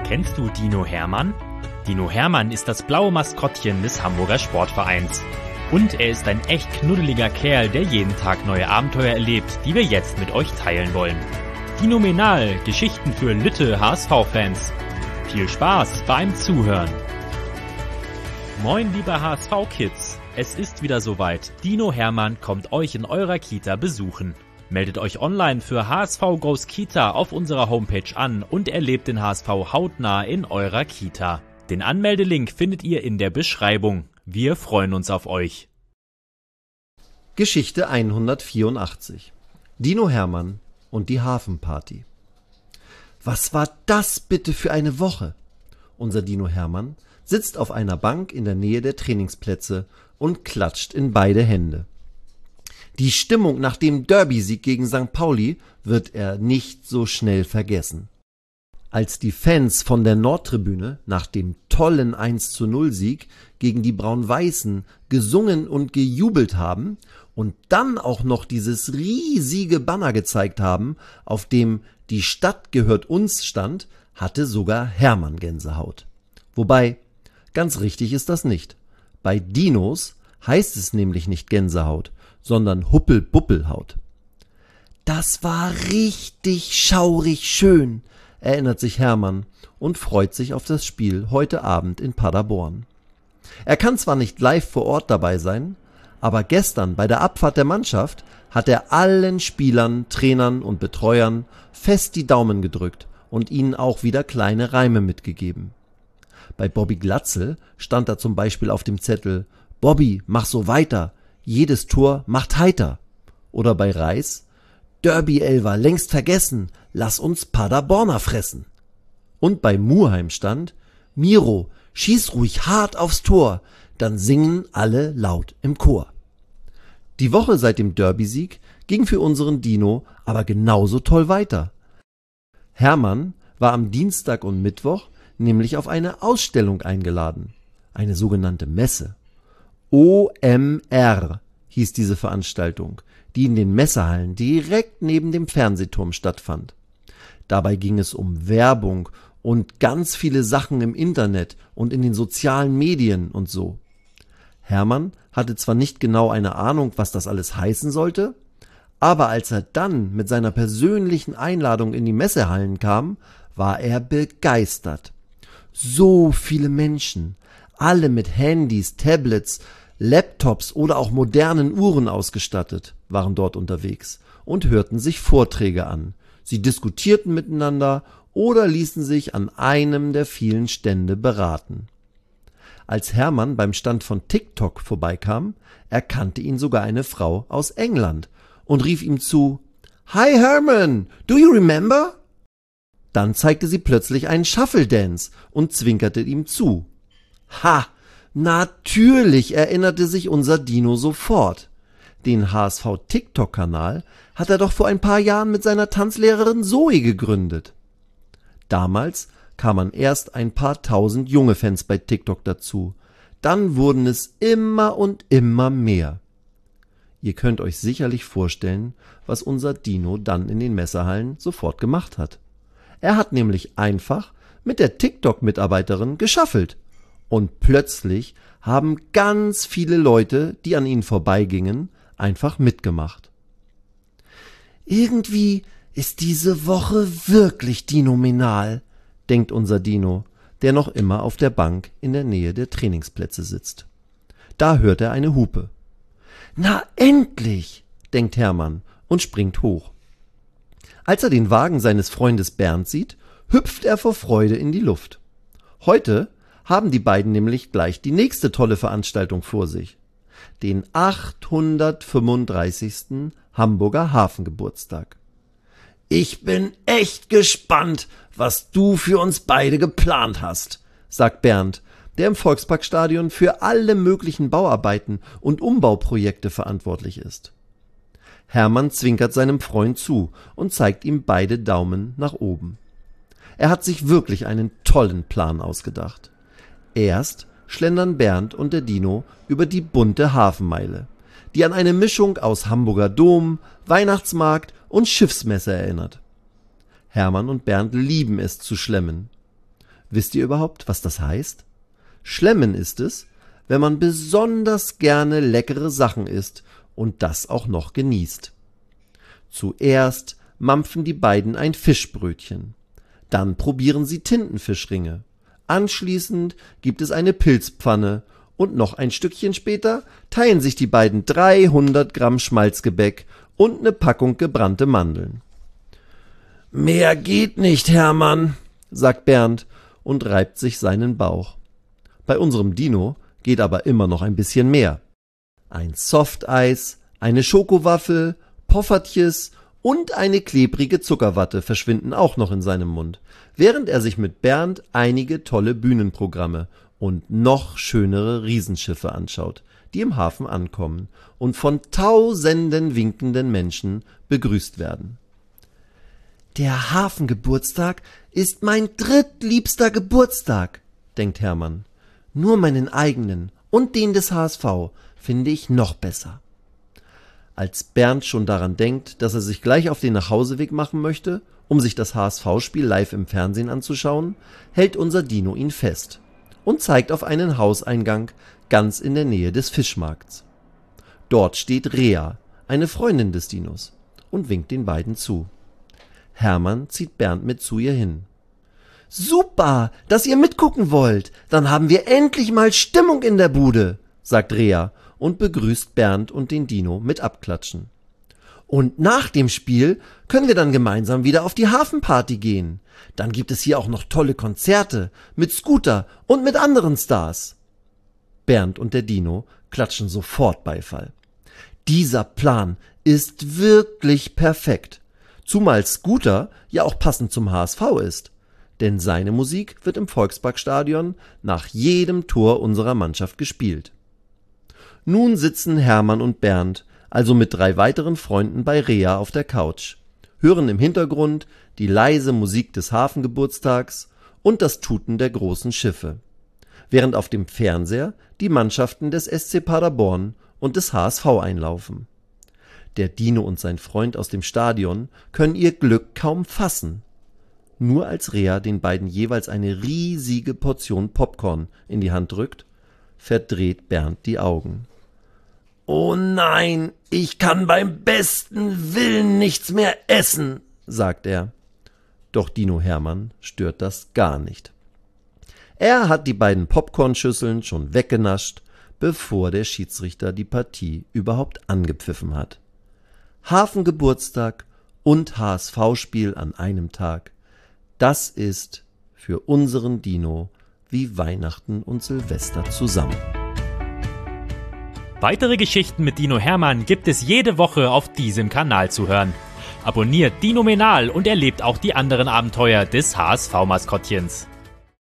Kennst du Dino Hermann? Dino Hermann ist das blaue Maskottchen des Hamburger Sportvereins. Und er ist ein echt knuddeliger Kerl, der jeden Tag neue Abenteuer erlebt, die wir jetzt mit euch teilen wollen. Dinomenal, Geschichten für Lütte HSV-Fans. Viel Spaß beim Zuhören. Moin liebe HSV-Kids, es ist wieder soweit. Dino Hermann kommt euch in eurer Kita besuchen. Meldet euch online für HSV Goes Kita auf unserer Homepage an und erlebt den HSV hautnah in eurer Kita. Den Anmeldelink findet ihr in der Beschreibung. Wir freuen uns auf euch. Geschichte 184. Dino Hermann und die Hafenparty. Was war das bitte für eine Woche? Unser Dino Hermann sitzt auf einer Bank in der Nähe der Trainingsplätze und klatscht in beide Hände. Die Stimmung nach dem Derby-Sieg gegen St. Pauli wird er nicht so schnell vergessen. Als die Fans von der Nordtribüne nach dem tollen 1:0-Sieg gegen die Braun-Weißen gesungen und gejubelt haben und dann auch noch dieses riesige Banner gezeigt haben, auf dem "Die Stadt gehört uns" stand, hatte sogar Hermann Gänsehaut. Wobei, ganz richtig ist das nicht. Bei Dinos heißt es nämlich nicht Gänsehaut, sondern Huppel-Buppelhaut. Das war richtig schaurig schön, erinnert sich Hermann und freut sich auf das Spiel heute Abend in Paderborn. Er kann zwar nicht live vor Ort dabei sein, aber gestern bei der Abfahrt der Mannschaft hat er allen Spielern, Trainern und Betreuern fest die Daumen gedrückt und ihnen auch wieder kleine Reime mitgegeben. Bei Bobby Glatzel stand da zum Beispiel auf dem Zettel: "Bobby, mach so weiter, jedes Tor macht heiter." Oder bei Reis: "Derby-Elfer längst vergessen, lass uns Paderborner fressen." Und bei Muheim stand: "Miro, schieß ruhig hart aufs Tor, dann singen alle laut im Chor." Die Woche seit dem Derby-Sieg ging für unseren Dino aber genauso toll weiter. Hermann war am Dienstag und Mittwoch nämlich auf eine Ausstellung eingeladen, eine sogenannte Messe. OMR hieß diese Veranstaltung, die in den Messehallen direkt neben dem Fernsehturm stattfand. Dabei ging es um Werbung und ganz viele Sachen im Internet und in den sozialen Medien und so. Hermann hatte zwar nicht genau eine Ahnung, was das alles heißen sollte, aber als er dann mit seiner persönlichen Einladung in die Messehallen kam, war er begeistert. So viele Menschen, alle mit Handys, Tablets, Laptops oder auch modernen Uhren ausgestattet, waren dort unterwegs und hörten sich Vorträge an. Sie diskutierten miteinander oder ließen sich an einem der vielen Stände beraten. Als Hermann beim Stand von TikTok vorbeikam, erkannte ihn sogar eine Frau aus England und rief ihm zu: "Hi Herman, do you remember?" Dann zeigte sie plötzlich einen Shuffle Dance und zwinkerte ihm zu. Ha! Natürlich erinnerte sich unser Dino sofort. Den HSV-TikTok-Kanal hat er doch vor ein paar Jahren mit seiner Tanzlehrerin Zoe gegründet. Damals kamen erst ein paar tausend junge Fans bei TikTok dazu. Dann wurden es immer und immer mehr. Ihr könnt euch sicherlich vorstellen, was unser Dino dann in den Messehallen sofort gemacht hat. Er hat nämlich einfach mit der TikTok-Mitarbeiterin geschaffelt. Und plötzlich haben ganz viele Leute, die an ihnen vorbeigingen, einfach mitgemacht. Irgendwie ist diese Woche wirklich dinomenal, denkt unser Dino, der noch immer auf der Bank in der Nähe der Trainingsplätze sitzt. Da hört er eine Hupe. Na endlich, denkt Hermann und springt hoch. Als er den Wagen seines Freundes Bernd sieht, hüpft er vor Freude in die Luft. Heute haben die beiden nämlich gleich die nächste tolle Veranstaltung vor sich. Den 835. Hamburger Hafengeburtstag. Ich bin echt gespannt, was du für uns beide geplant hast, sagt Bernd, der im Volksparkstadion für alle möglichen Bauarbeiten und Umbauprojekte verantwortlich ist. Hermann zwinkert seinem Freund zu und zeigt ihm beide Daumen nach oben. Er hat sich wirklich einen tollen Plan ausgedacht. Erst schlendern Bernd und der Dino über die bunte Hafenmeile, die an eine Mischung aus Hamburger Dom, Weihnachtsmarkt und Schiffsmesse erinnert. Hermann und Bernd lieben es zu schlemmen. Wisst ihr überhaupt, was das heißt? Schlemmen ist es, wenn man besonders gerne leckere Sachen isst und das auch noch genießt. Zuerst mampfen die beiden ein Fischbrötchen. Dann probieren sie Tintenfischringe. Anschließend gibt es eine Pilzpfanne und noch ein Stückchen später teilen sich die beiden 300 Gramm Schmalzgebäck und eine Packung gebrannte Mandeln. »Mehr geht nicht, Hermann«, sagt Bernd und reibt sich seinen Bauch. Bei unserem Dino geht aber immer noch ein bisschen mehr. Ein Softeis, eine Schokowaffel, Poffertjes und eine klebrige Zuckerwatte verschwinden auch noch in seinem Mund, während er sich mit Bernd einige tolle Bühnenprogramme und noch schönere Riesenschiffe anschaut, die im Hafen ankommen und von tausenden winkenden Menschen begrüßt werden. »Der Hafengeburtstag ist mein drittliebster Geburtstag«, denkt Hermann. »Nur meinen eigenen und den des HSV finde ich noch besser.« Als Bernd schon daran denkt, dass er sich gleich auf den Nachhauseweg machen möchte, um sich das HSV-Spiel live im Fernsehen anzuschauen, hält unser Dino ihn fest und zeigt auf einen Hauseingang ganz in der Nähe des Fischmarkts. Dort steht Rea, eine Freundin des Dinos, und winkt den beiden zu. Hermann zieht Bernd mit zu ihr hin. »Super, dass ihr mitgucken wollt. Dann haben wir endlich mal Stimmung in der Bude«, sagt Rea und begrüßt Bernd und den Dino mit Abklatschen. »Und nach dem Spiel können wir dann gemeinsam wieder auf die Hafenparty gehen. Dann gibt es hier auch noch tolle Konzerte mit Scooter und mit anderen Stars.« Bernd und der Dino klatschen sofort Beifall. Dieser Plan ist wirklich perfekt, zumal Scooter ja auch passend zum HSV ist. Denn seine Musik wird im Volksparkstadion nach jedem Tor unserer Mannschaft gespielt. Nun sitzen Hermann und Bernd also mit 3 weiteren Freunden bei Rea auf der Couch, hören im Hintergrund die leise Musik des Hafengeburtstags und das Tuten der großen Schiffe, während auf dem Fernseher die Mannschaften des SC Paderborn und des HSV einlaufen. Der Dino und sein Freund aus dem Stadion können ihr Glück kaum fassen. Nur als Rea den beiden jeweils eine riesige Portion Popcorn in die Hand drückt, verdreht Bernd die Augen. »Oh nein, ich kann beim besten Willen nichts mehr essen«, sagt er. Doch Dino Hermann stört das gar nicht. Er hat die beiden Popcornschüsseln schon weggenascht, bevor der Schiedsrichter die Partie überhaupt angepfiffen hat. Hafengeburtstag und HSV-Spiel an einem Tag. Das ist für unseren Dino wie Weihnachten und Silvester zusammen. Weitere Geschichten mit Dino Hermann gibt es jede Woche auf diesem Kanal zu hören. Abonniert Dinomenal und erlebt auch die anderen Abenteuer des HSV-Maskottchens.